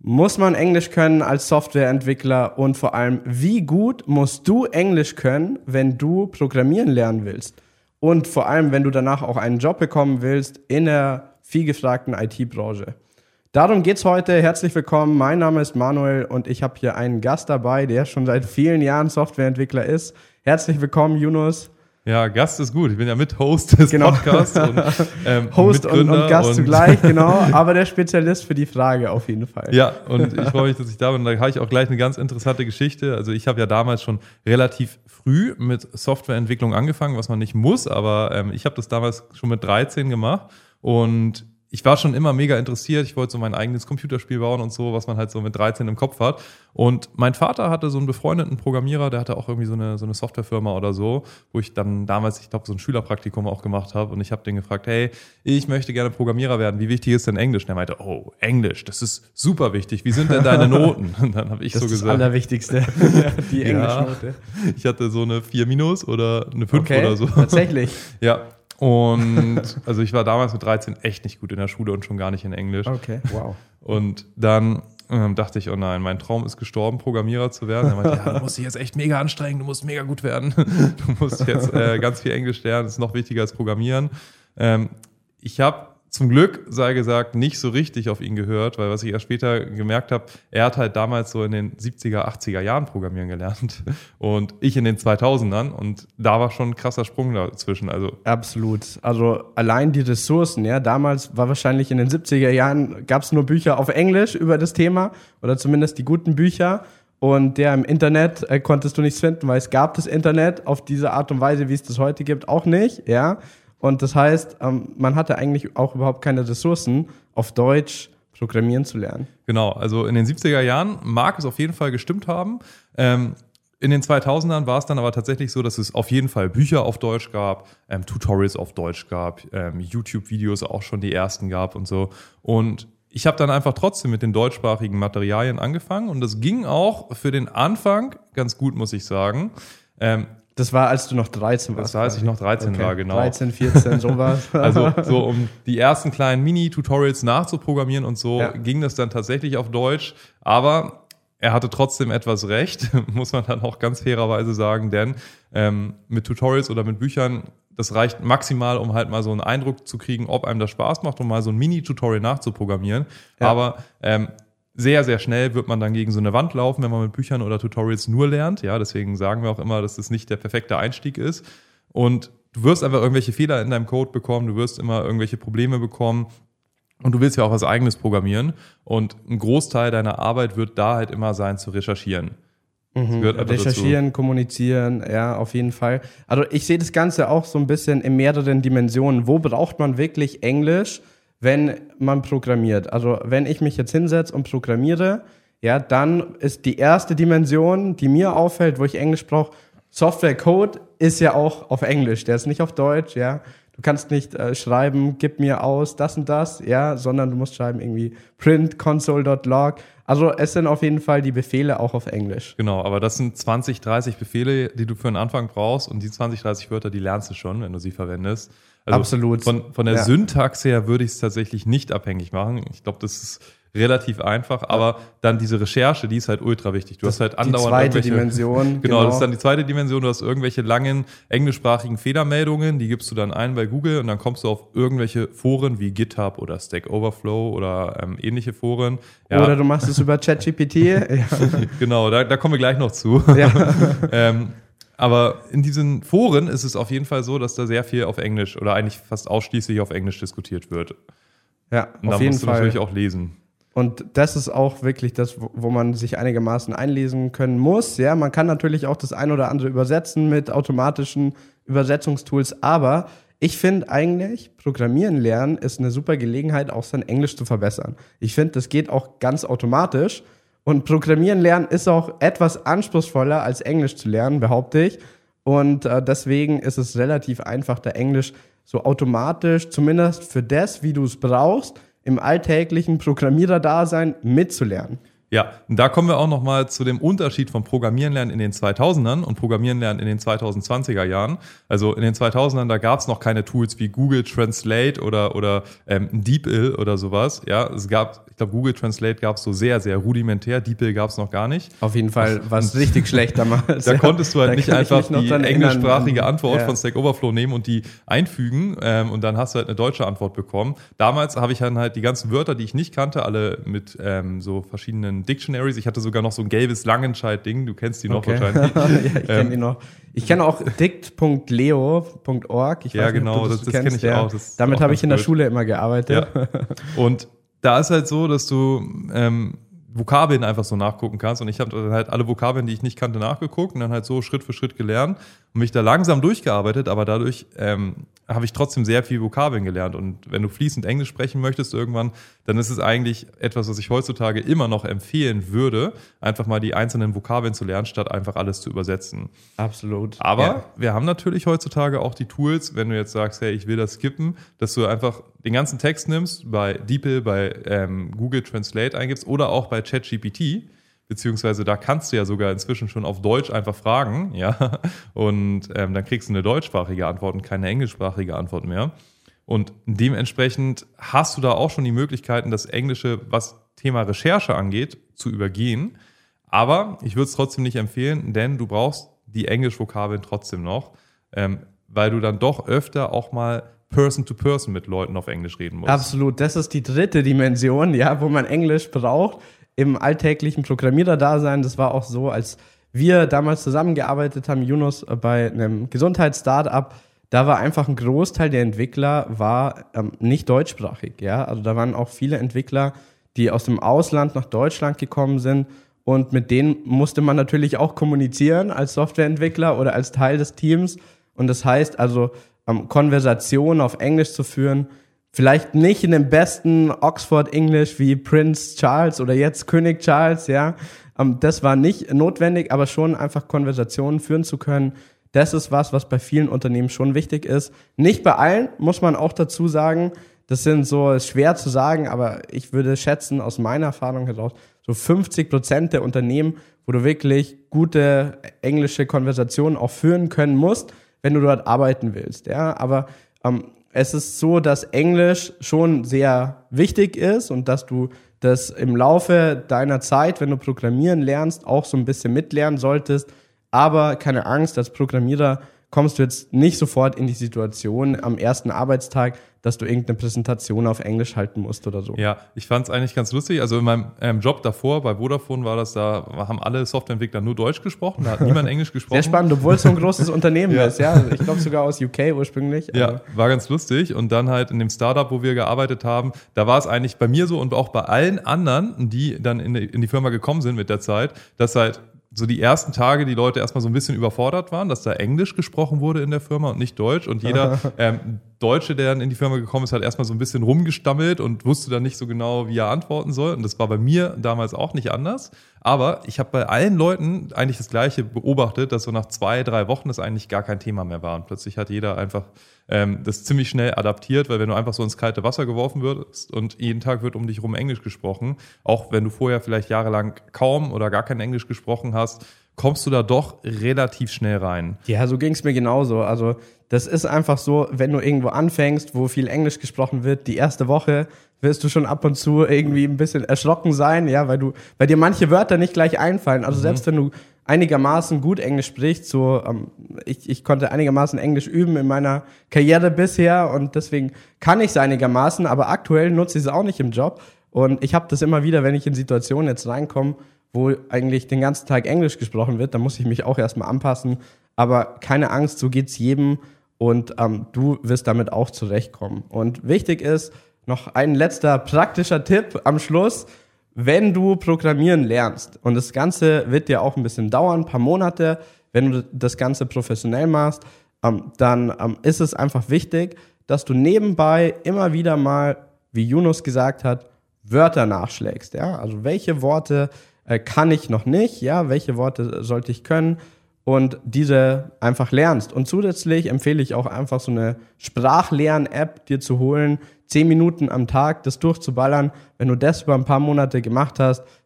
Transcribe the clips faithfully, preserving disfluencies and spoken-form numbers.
Muss man Englisch können als Softwareentwickler und vor allem, wie gut musst du Englisch können, wenn du programmieren lernen willst? Und vor allem, wenn du danach auch einen Job bekommen willst in der vielgefragten I T-Branche. Darum geht's heute. Herzlich willkommen. Mein Name ist Manuel und ich habe hier einen Gast dabei, der schon seit vielen Jahren Softwareentwickler ist. Herzlich willkommen, Yunus. Ja, Gast ist gut. Ich bin ja Mit-Host des genau. Podcasts. Und, ähm, Host und, und Gast und zugleich, genau. Aber der Spezialist für die Frage auf jeden Fall. Ja, und ich freue mich, dass ich da bin. Und da habe ich auch gleich eine ganz interessante Geschichte. Also ich habe ja damals schon relativ früh mit Softwareentwicklung angefangen, was man nicht muss. Aber ähm, ich habe das damals schon mit dreizehn gemacht. Und ich war schon immer mega interessiert. Ich wollte so mein eigenes Computerspiel bauen und so, was man halt so mit dreizehn im Kopf hat. Und mein Vater hatte so einen befreundeten Programmierer, der hatte auch irgendwie so eine so eine Softwarefirma oder so, wo ich dann damals, ich glaube, so ein Schülerpraktikum auch gemacht habe. Und ich habe den gefragt, hey, ich möchte gerne Programmierer werden. Wie wichtig ist denn Englisch? Und er meinte, oh, Englisch, das ist super wichtig. Wie sind denn deine Noten? Und dann habe ich das so ist gesagt. Das Allerwichtigste, die Englischnote. Ja, ich hatte so eine vier minus oder eine fünf okay, oder so. Tatsächlich. Ja. Und also ich war damals mit dreizehn echt nicht gut in der Schule und schon gar nicht in Englisch. Okay, wow. Und dann ähm, dachte ich, oh nein, mein Traum ist gestorben, Programmierer zu werden. Er meinte, ja, du musst dich jetzt echt mega anstrengen, du musst mega gut werden. Du musst jetzt äh, ganz viel Englisch lernen, das ist noch wichtiger als Programmieren. Ähm, ich habe zum Glück, sei gesagt, nicht so richtig auf ihn gehört, weil was ich erst später gemerkt habe, er hat halt damals so in den siebziger, achtziger Jahren programmieren gelernt und ich in den zweitausendern und da war schon ein krasser Sprung dazwischen. Also absolut. Also allein die Ressourcen, ja, damals war wahrscheinlich in den siebziger Jahren gab es nur Bücher auf Englisch über das Thema oder zumindest die guten Bücher. Und der im Internet äh, konntest du nichts finden, weil es gab das Internet auf diese Art und Weise, wie es das heute gibt, auch nicht, ja. Und das heißt, man hatte eigentlich auch überhaupt keine Ressourcen, auf Deutsch programmieren zu lernen. Genau, also in den siebziger Jahren mag es auf jeden Fall gestimmt haben. Ähm, in den zweitausendern war es dann aber tatsächlich so, dass es auf jeden Fall Bücher auf Deutsch gab, ähm, Tutorials auf Deutsch gab, ähm, YouTube-Videos auch schon die ersten gab und so. Und ich habe dann einfach trotzdem mit den deutschsprachigen Materialien angefangen und das ging auch für den Anfang ganz gut, muss ich sagen. Ähm, Das war, als du noch dreizehn warst. Das war, als ich noch dreizehn okay. war, genau. dreizehn, vierzehn, sowas. Also so um die ersten kleinen Mini-Tutorials nachzuprogrammieren und so ja. ging das dann tatsächlich auf Deutsch. Aber er hatte trotzdem etwas recht, muss man dann auch ganz fairerweise sagen, denn ähm, mit Tutorials oder mit Büchern, das reicht maximal, um halt mal so einen Eindruck zu kriegen, ob einem das Spaß macht, um mal so ein Mini-Tutorial nachzuprogrammieren. Ja. Aber ähm, sehr, sehr schnell wird man dann gegen so eine Wand laufen, wenn man mit Büchern oder Tutorials nur lernt. Ja, deswegen sagen wir auch immer, dass das nicht der perfekte Einstieg ist. Und du wirst einfach irgendwelche Fehler in deinem Code bekommen, du wirst immer irgendwelche Probleme bekommen. Und du willst ja auch was Eigenes programmieren. Und ein Großteil deiner Arbeit wird da halt immer sein, zu recherchieren. Mhm. Recherchieren, dazu. Kommunizieren, ja, auf jeden Fall. Also ich sehe das Ganze auch so ein bisschen in mehreren Dimensionen. Wo braucht man wirklich Englisch, wenn man programmiert? Also wenn ich mich jetzt hinsetze und programmiere, ja, dann ist die erste Dimension, die mir auffällt, wo ich Englisch brauche, Software-Code ist ja auch auf Englisch, der ist nicht auf Deutsch, ja. Du kannst nicht äh, schreiben, gib mir aus das und das, ja, sondern du musst schreiben irgendwie print console.log. Also es sind auf jeden Fall die Befehle auch auf Englisch. Genau, aber das sind zwanzig, dreißig Befehle, die du für den Anfang brauchst und die zwanzig, dreißig Wörter, die lernst du schon, wenn du sie verwendest. Also absolut. Von, von der ja. Syntax her würde ich es tatsächlich nicht abhängig machen. Ich glaube, das ist relativ einfach, aber dann diese Recherche, die ist halt ultra wichtig. Du das hast halt andauernd die zweite irgendwelche, Dimension. Genau, genau, das ist dann die zweite Dimension. Du hast irgendwelche langen englischsprachigen Fehlermeldungen, die gibst du dann ein bei Google und dann kommst du auf irgendwelche Foren wie GitHub oder Stack Overflow oder ähm, ähnliche Foren. Ja. Oder du machst es über ChatGPT. ja. Genau, da, da kommen wir gleich noch zu. Ja. ähm, Aber in diesen Foren ist es auf jeden Fall so, dass da sehr viel auf Englisch oder eigentlich fast ausschließlich auf Englisch diskutiert wird. Ja, und auf da jeden musst du Fall. natürlich auch lesen. Und das ist auch wirklich das, wo man sich einigermaßen einlesen können muss. Ja, man kann natürlich auch das ein oder andere übersetzen mit automatischen Übersetzungstools, aber ich finde eigentlich, Programmieren lernen ist eine super Gelegenheit, auch sein Englisch zu verbessern. Ich finde, das geht auch ganz automatisch. Und Programmieren lernen ist auch etwas anspruchsvoller als Englisch zu lernen, behaupte ich. Und äh, deswegen ist es relativ einfach, da Englisch so automatisch, zumindest für das, wie du es brauchst, im alltäglichen Programmiererdasein mitzulernen. Ja, und da kommen wir auch nochmal zu dem Unterschied von Programmieren lernen in den zweitausendern und Programmieren lernen in den zweitausendzwanziger Jahren. Also in den zweitausendern, da gab es noch keine Tools wie Google Translate oder, oder ähm, DeepL oder sowas. Ja, es gab, ich glaube, Google Translate gab es so sehr, sehr rudimentär. DeepL gab es noch gar nicht. Auf jeden Fall war es richtig schlecht damals. Da ja. konntest du halt da nicht einfach die englischsprachige erinnern. Antwort ja. von Stack Overflow nehmen und die einfügen ähm, und dann hast du halt eine deutsche Antwort bekommen. Damals habe ich dann halt die ganzen Wörter, die ich nicht kannte, alle mit ähm, so verschiedenen Dictionaries. Ich hatte sogar noch so ein gelbes Langenscheid-Ding. Du kennst die noch okay. wahrscheinlich. ja, ich kenne ähm, die noch. Ich kenne auch dict punkt leo punkt org. Ja, nicht, genau, das, das, das kenne ich ja. auch. Das Damit habe ich in gut. der Schule immer gearbeitet. Ja. Und da ist halt so, dass du ähm, Vokabeln einfach so nachgucken kannst. Und ich habe dann halt alle Vokabeln, die ich nicht kannte, nachgeguckt und dann halt so Schritt für Schritt gelernt und mich da langsam durchgearbeitet, aber dadurch ähm, habe ich trotzdem sehr viel Vokabeln gelernt. Und wenn du fließend Englisch sprechen möchtest irgendwann, dann ist es eigentlich etwas, was ich heutzutage immer noch empfehlen würde, einfach mal die einzelnen Vokabeln zu lernen, statt einfach alles zu übersetzen. Absolut. Aber ja. wir haben natürlich heutzutage auch die Tools, wenn du jetzt sagst, hey, ich will das skippen, dass du einfach den ganzen Text nimmst, bei DeepL, bei ähm, Google Translate eingibst oder auch bei ChatGPT, beziehungsweise da kannst du ja sogar inzwischen schon auf Deutsch einfach fragen, ja, und ähm, dann kriegst du eine deutschsprachige Antwort und keine englischsprachige Antwort mehr. Und dementsprechend hast du da auch schon die Möglichkeiten, das Englische, was Thema Recherche angeht, zu übergehen. Aber ich würde es trotzdem nicht empfehlen, denn du brauchst die Englisch-Vokabeln trotzdem noch, ähm, weil du dann doch öfter auch mal Person-to-Person mit Leuten auf Englisch reden musst. Absolut, das ist die dritte Dimension, ja, wo man Englisch braucht. Im alltäglichen Programmiererdasein, das war auch so, als wir damals zusammengearbeitet haben, Yunus, bei einem Gesundheits-Startup, da war einfach ein Großteil der Entwickler war ähm, nicht deutschsprachig, ja, also da waren auch viele Entwickler, die aus dem Ausland nach Deutschland gekommen sind und mit denen musste man natürlich auch kommunizieren als Softwareentwickler oder als Teil des Teams und das heißt also, ähm, Konversationen auf Englisch zu führen, vielleicht nicht in dem besten Oxford-Englisch wie Prince Charles oder jetzt König Charles, ja. Das war nicht notwendig, aber schon einfach Konversationen führen zu können. Das ist was, was bei vielen Unternehmen schon wichtig ist. Nicht bei allen, muss man auch dazu sagen. Das sind so, ist schwer zu sagen, aber ich würde schätzen, aus meiner Erfahrung heraus, so fünfzig Prozent der Unternehmen, wo du wirklich gute englische Konversationen auch führen können musst, wenn du dort arbeiten willst, ja. Aber, ähm, es ist so, dass Englisch schon sehr wichtig ist und dass du das im Laufe deiner Zeit, wenn du programmieren lernst, auch so ein bisschen mitlernen solltest. Aber keine Angst, als Programmierer kommst du jetzt nicht sofort in die Situation am ersten Arbeitstag, dass du irgendeine Präsentation auf Englisch halten musst oder so. Ja, ich fand es eigentlich ganz lustig. Also in meinem ähm, Job davor, bei Vodafone war das, da haben alle Softwareentwickler nur Deutsch gesprochen, da hat niemand Englisch gesprochen. Sehr spannend, obwohl es so ein großes Unternehmen ja. ist, ja. Ich glaube sogar aus U K ursprünglich. Ja, war ganz lustig. Und dann halt in dem Startup, wo wir gearbeitet haben, da war es eigentlich bei mir so und auch bei allen anderen, die dann in die, in die Firma gekommen sind mit der Zeit, dass halt so die ersten Tage die Leute erstmal so ein bisschen überfordert waren, dass da Englisch gesprochen wurde in der Firma und nicht Deutsch. Und jeder ähm, Deutsche, der dann in die Firma gekommen ist, hat erstmal so ein bisschen rumgestammelt und wusste dann nicht so genau, wie er antworten soll. Und das war bei mir damals auch nicht anders. Aber ich habe bei allen Leuten eigentlich das Gleiche beobachtet, dass so nach zwei, drei Wochen das eigentlich gar kein Thema mehr war. Und plötzlich hat jeder einfach ähm, das ziemlich schnell adaptiert, weil wenn du einfach so ins kalte Wasser geworfen wirst und jeden Tag wird um dich rum Englisch gesprochen, auch wenn du vorher vielleicht jahrelang kaum oder gar kein Englisch gesprochen hast, kommst du da doch relativ schnell rein. Ja, so ging es mir genauso. Also das ist einfach so, wenn du irgendwo anfängst, wo viel Englisch gesprochen wird, die erste Woche wirst du schon ab und zu irgendwie ein bisschen erschrocken sein, ja, weil du, weil dir manche Wörter nicht gleich einfallen. Also mhm. selbst wenn du einigermaßen gut Englisch sprichst, so ähm, ich, ich konnte einigermaßen Englisch üben in meiner Karriere bisher und deswegen kann ich es einigermaßen, aber aktuell nutze ich es auch nicht im Job. Und ich habe das immer wieder, wenn ich in Situationen jetzt reinkomme, wo eigentlich den ganzen Tag Englisch gesprochen wird, da muss ich mich auch erstmal anpassen. Aber keine Angst, so geht's jedem und ähm, du wirst damit auch zurechtkommen. Und wichtig ist, noch ein letzter praktischer Tipp am Schluss, wenn du programmieren lernst, und das Ganze wird dir auch ein bisschen dauern, ein paar Monate, wenn du das Ganze professionell machst, ähm, dann ähm, ist es einfach wichtig, dass du nebenbei immer wieder mal, wie Yunus gesagt hat, Wörter nachschlägst. Ja? Also welche Worte äh, kann ich noch nicht, ja, welche Worte sollte ich können und diese einfach lernst. Und zusätzlich empfehle ich auch einfach so eine Sprachlern-App dir zu holen, zehn Minuten am Tag das durchzuballern. Wenn du das über ein paar Monate gemacht hast,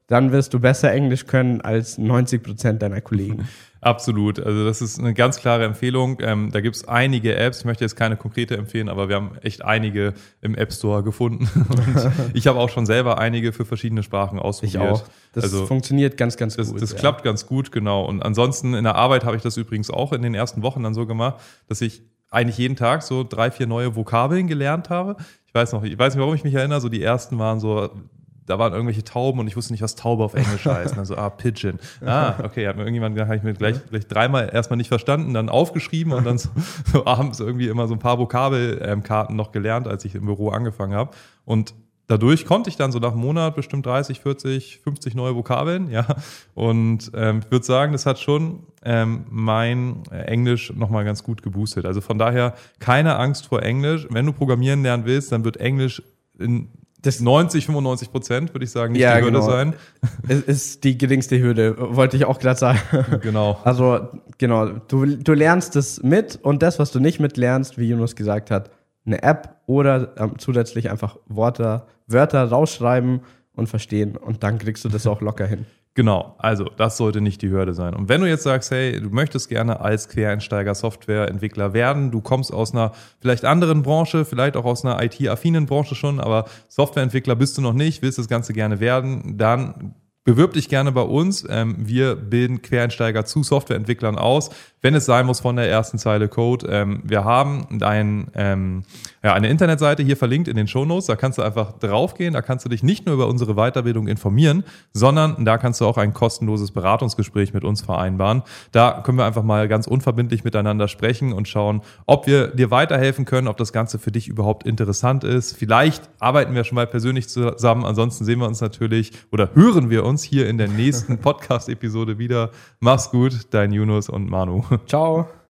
dann wirst du besser Englisch können als neunzig Prozent deiner Kollegen. Absolut. Also das ist eine ganz klare Empfehlung. Ähm, da gibt es einige Apps. Ich möchte jetzt keine konkrete empfehlen, aber wir haben echt einige im App Store gefunden. Und ich habe auch schon selber einige für verschiedene Sprachen ausprobiert. Ich auch. Das also, funktioniert ganz, ganz das, gut. Das ja. klappt ganz gut, genau. Und ansonsten in der Arbeit habe ich das übrigens auch in den ersten Wochen dann so gemacht, dass ich eigentlich jeden Tag so drei, vier neue Vokabeln gelernt habe. Ich weiß noch, ich weiß nicht, warum ich mich erinnere, so die ersten waren so, da waren irgendwelche Tauben und ich wusste nicht, was Taube auf Englisch heißt. Also, ah, Pigeon. Ah, okay, hat mir irgendjemand gesagt, habe ich mir gleich, gleich dreimal erstmal nicht verstanden, dann aufgeschrieben und dann so, so abends irgendwie immer so ein paar Vokabelkarten noch gelernt, als ich im Büro angefangen habe. Und dadurch konnte ich dann so nach einem Monat bestimmt dreißig, vierzig, fünfzig neue Vokabeln, ja. Und ähm, ich würde sagen, das hat schon ähm, mein Englisch nochmal ganz gut geboostet. Also von daher keine Angst vor Englisch. Wenn du programmieren lernen willst, dann wird Englisch in das neunzig, fünfundneunzig Prozent, würde ich sagen, nicht ja, die Hürde genau. sein. Es ist die geringste Hürde, wollte ich auch gerade sagen. Genau. Also, genau, du, du lernst es mit und das, was du nicht mitlernst, wie Yunus gesagt hat, eine App oder ähm, zusätzlich einfach Wörter, Wörter rausschreiben und verstehen und dann kriegst du das auch locker hin. Genau, also das sollte nicht die Hürde sein. Und wenn du jetzt sagst, hey, du möchtest gerne als Quereinsteiger Softwareentwickler werden, du kommst aus einer vielleicht anderen Branche, vielleicht auch aus einer I T-affinen Branche schon, aber Softwareentwickler bist du noch nicht, willst das Ganze gerne werden, dann bewirb dich gerne bei uns. Wir bilden Quereinsteiger zu Softwareentwicklern aus, wenn es sein muss von der ersten Zeile Code. Wir haben ein, ähm, ja, eine Internetseite hier verlinkt in den Shownotes. Da kannst du einfach draufgehen. Da kannst du dich nicht nur über unsere Weiterbildung informieren, sondern da kannst du auch ein kostenloses Beratungsgespräch mit uns vereinbaren. Da können wir einfach mal ganz unverbindlich miteinander sprechen und schauen, ob wir dir weiterhelfen können, ob das Ganze für dich überhaupt interessant ist. Vielleicht arbeiten wir schon mal persönlich zusammen. Ansonsten sehen wir uns natürlich oder hören wir uns hier in der nächsten Podcast-Episode wieder. Mach's gut, dein Yunus und Manu. Ciao.